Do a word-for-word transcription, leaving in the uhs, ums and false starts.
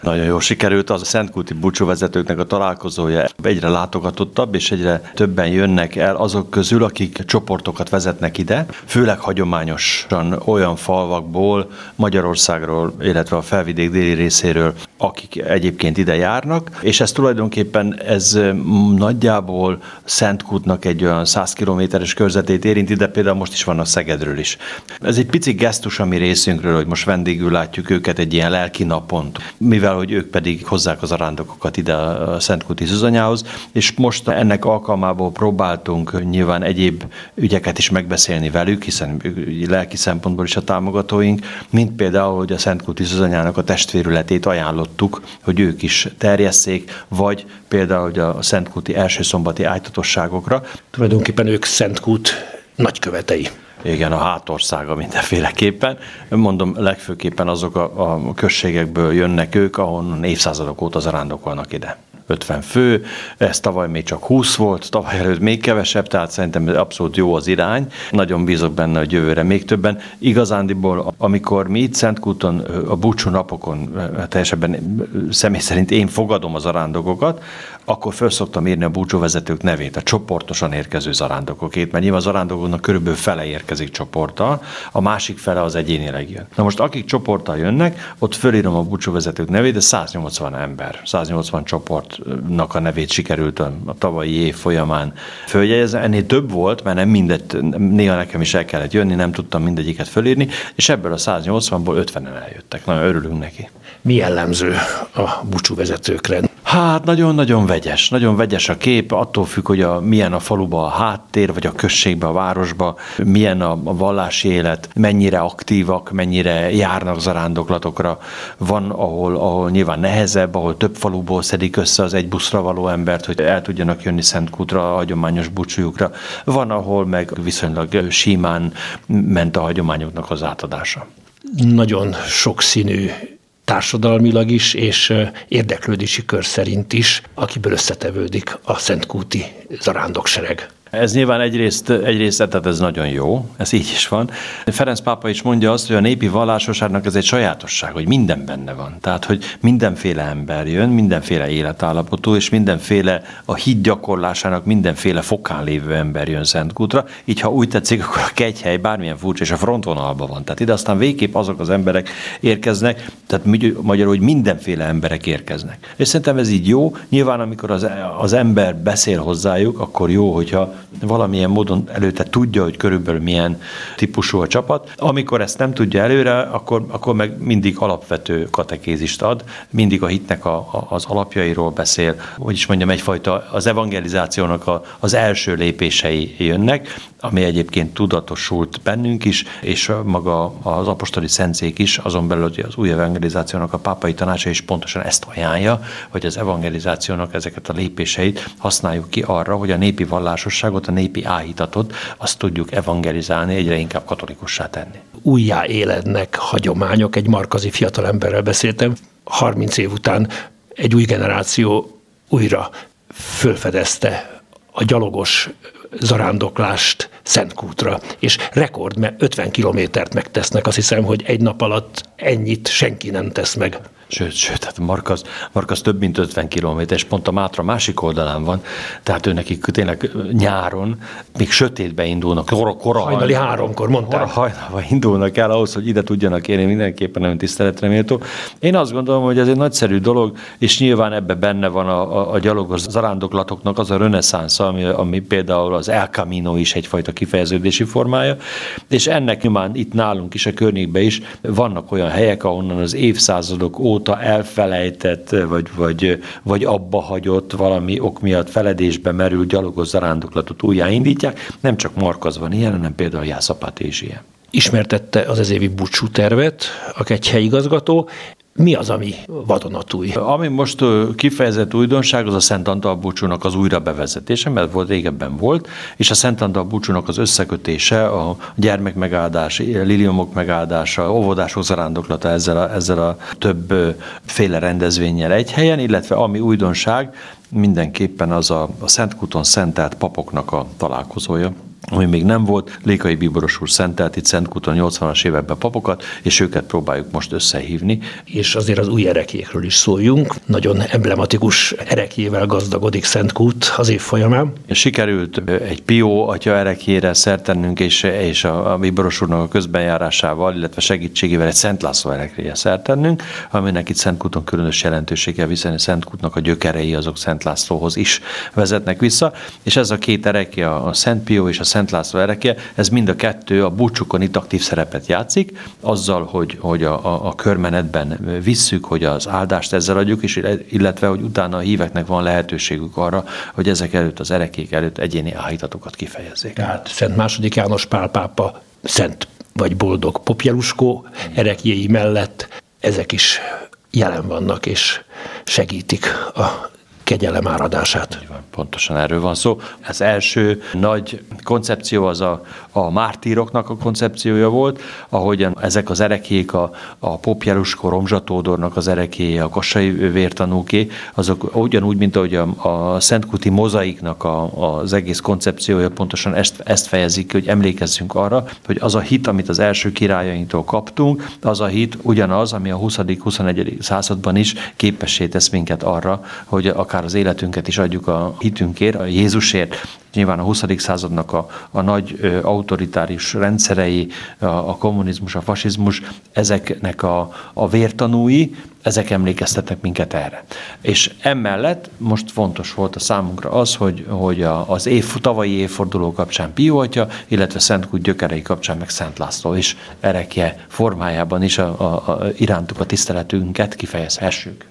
Nagyon jól sikerült, az a szentkúti búcsúvezetőknek a találkozója egyre látogatottabb, és egyre többen jönnek el azok közül, akik csoportokat vezetnek ide, főleg hagyományosan olyan falvakból, Magyarországról, illetve a felvidék déli részéről, akik egyébként ide járnak, és ez tulajdonképpen ez nagyjából Szentkútnak egy olyan száz kilométeres körzetét érinti, de például most is vannak Szegedről is. Ez egy pici gesztus a mi részünkről, hogy most vendégül látjuk őket egy ilyen lelki napon, mivel hogy ők pedig hozzák az arándokokat ide a szentkúti Zuzanyához, és most ennek alkalmából próbáltunk nyilván egyéb ügyeket is megbeszélni velük, hiszen lelki szempontból is a támogatóink, mint például, hogy a szentkúti Zuzanyának a testvérületét ajánlottuk, hogy ők is terjesszék, vagy például hogy a szentkúti első szombati ájtatosságokra. Tulajdonképpen ők Szentkút nagykövetei. Igen, a hátországa mindenféleképpen. Mondom, legfőképpen azok a, a községekből jönnek ők, ahonnan évszázadok óta zarándokolnak ide. ötven fő, ez tavaly még csak húsz volt, tavaly előtt még kevesebb, tehát szerintem abszolút jó az irány. Nagyon bízok benne, hogy jövőre még többen. Igazándiból, amikor mi itt Szentkúton a búcsú napokon, teljesebben személy szerint én fogadom az zarándokokat, akkor föl szoktam írni a búcsúvezetők nevét, a csoportosan érkező zarándokokét, mert nyilván a zarándokoknak körülbelül fele érkezik csoporttal, a másik fele az egyénileg jön. Na most akik csoporttal jönnek, ott fölírom a búcsúvezetők nevét, de száznyolcvan ember, száznyolcvan csoportnak a nevét sikerült a, a tavalyi év folyamán följegyezni. Ennél több volt, mert nem mindegy, néha nekem is el kellett jönni, nem tudtam mindegyiket fölírni, és ebből a száznyolcvanból ötvenen eljöttek. Nagyon örülünk neki. Mi jellemző a búcsúvezetőkre? Hát nagyon-nagyon vegyes. Nagyon vegyes a kép, attól függ, hogy a, milyen a faluba a háttér, vagy a községbe, a városba, milyen a, a vallási élet, mennyire aktívak, mennyire járnak zarándoklatokra. Van, ahol, ahol nyilván nehezebb, ahol több faluból szedik össze az egy buszra való embert, hogy el tudjanak jönni Szentkútra, a hagyományos búcsújukra. Van, ahol meg viszonylag símán ment a hagyományoknak az átadása. Nagyon sokszínű társadalmilag is, és érdeklődési kör szerint is, akiből összetevődik a szentkúti zarándoksereg. Ez nyilván egyrészt, egyrészt tehát ez nagyon jó, ez így is van. Ferenc pápa is mondja azt, hogy a népi vallásosságnak ez egy sajátosság, hogy minden benne van. Tehát, hogy mindenféle ember jön, mindenféle életállapotú, és mindenféle a hit gyakorlásának mindenféle fokán lévő ember jön Szentkútra. Így, ha úgy tetszik, akkor a kegyhely bármilyen furcsa, és a frontvonalban van. Tehát ide aztán végképp azok az emberek érkeznek, tehát magyarul, hogy mindenféle emberek érkeznek. És szerintem ez így jó. Nyilván, amikor az, az ember beszél hozzájuk, akkor jó, hogyha valamilyen módon előtte tudja, hogy körülbelül milyen típusú a csapat. Amikor ezt nem tudja előre, akkor, akkor meg mindig alapvető katekézist ad, mindig a hitnek a, a, az alapjairól beszél, hogy is mondjam, egyfajta az evangelizációnak a, az első lépései jönnek, ami egyébként tudatosult bennünk is, és maga az apostoli szentszék is, azon belül hogy az új evangelizációnak a pápai tanácsa is pontosan ezt ajánlja, hogy az evangelizációnak ezeket a lépéseit használjuk ki arra, hogy a népi vallásosságot, a népi áhítatot, azt tudjuk evangelizálni, egyre inkább katolikussá tenni. Újjáélednek hagyományok, egy markazi fiatalemberrel beszéltem, harminc év után egy új generáció újra fölfedezte a gyalogos zarándoklást Szentkútra, és rekord, mert ötven kilométert megtesznek, azt hiszem, hogy egy nap alatt ennyit senki nem tesz meg. Sőt, sőt, hát Markasz, Markasz több mint ötven kilométer, és pont a Mátra másik oldalán van, tehát ő nekik tényleg nyáron, még sötétbe indulnak, kora, kora hajnali háromkor, mondták. Kora hajnalban indulnak el ahhoz, hogy ide tudjanak érni, mindenképpen nagyon tiszteletre méltó. Én azt gondolom, hogy ez egy nagyszerű dolog, és nyilván ebben benne van a, a, a gyalogos zarándoklatoknak az a reneszánsza, ami, ami például az El Camino is egyfajta kifejeződési formája, és ennek nyilván itt nálunk is, a környékben is vannak olyan helyek, ahonnan az évszázadok óta elfelejtett, vagy, vagy, vagy abba hagyott valami ok miatt feledésbe merül gyalogos zarándoklatot újjáindítják. Nem csak Markaz van ilyen, hanem például Jászapáti is ilyen. Ismertette az ez évi búcsútervet a kegyhelyi igazgató. Mi az, ami vadonatúj? Ami most kifejezett újdonság, az a Szent Antal búcsúnak az újra bevezetése, mert volt, régebben volt, és a Szent Antal búcsúnak az összekötése, a gyermek megáldás, liliomok megáldása, óvodások zarándoklata ezzel a, ezzel a több féle rendezvénnyel egy helyen, illetve ami újdonság, mindenképpen az a, a Szentkúton szentelt papoknak a találkozója. ami még nem volt. Lékai Bíboros úr szentelt itt Szentkúton nyolcvanas években papokat, és őket próbáljuk most összehívni. És azért az új ereklyékről is szóljunk. Nagyon emblematikus ereklyével gazdagodik Szentkút az év folyamán. Sikerült egy Pió atya ereklyére szert tennünk, és, és a, a Bíboros úrnak a közbenjárásával, illetve segítségével egy Szent László ereklyére szert tennünk, aminek itt Szentkúton különös jelentősége, hiszen Szentkútnak a gyökerei azok Szent Lászlóhoz is vezetnek vissza, és ez a két erekje, a Szent Pió és a Szent László erekje, ez mind a kettő a búcsukon itt aktív szerepet játszik, azzal, hogy, hogy a, a, a körmenetben visszük, hogy az áldást ezzel adjuk, és illetve, hogy utána a híveknek van lehetőségük arra, hogy ezek előtt, az erekék előtt egyéni áhítatokat kifejezzék. Tehát Szent második János Pál pápa, Szent vagy boldog Popjeluskó ereklyéi mellett ezek is jelen vannak, és segítik a kegyelem áradását. Pontosan erről van szó. Az első nagy koncepció az a, a mártíroknak a koncepciója volt, ahogyan ezek az erekék, a, a Popjeluskó, Romzsa Tódornak az erekéje, a kassai vértanúké, azok ugyanúgy, mint ahogy a, a szentkúti mozaiknak a, az egész koncepciója pontosan ezt, ezt fejezik ki, hogy emlékezzünk arra, hogy az a hit, amit az első királyainktól kaptunk, az a hit ugyanaz, ami a huszadik-huszonegyedik században is képessé tesz minket arra, hogy akár az életünket is adjuk a hitünkért, a Jézusért. Nyilván a huszadik századnak a, a nagy ö, autoritárius rendszerei, a, a kommunizmus, a fasizmus, ezeknek a, a vértanúi, ezek emlékeztetnek minket erre. És emellett most fontos volt a számunkra az, hogy, hogy a, az év, tavalyi évforduló kapcsán Pió atya, illetve Szentkút gyökerei kapcsán meg Szent László is erekje formájában is a, a, a irántuk a tiszteletünket kifejezhessük.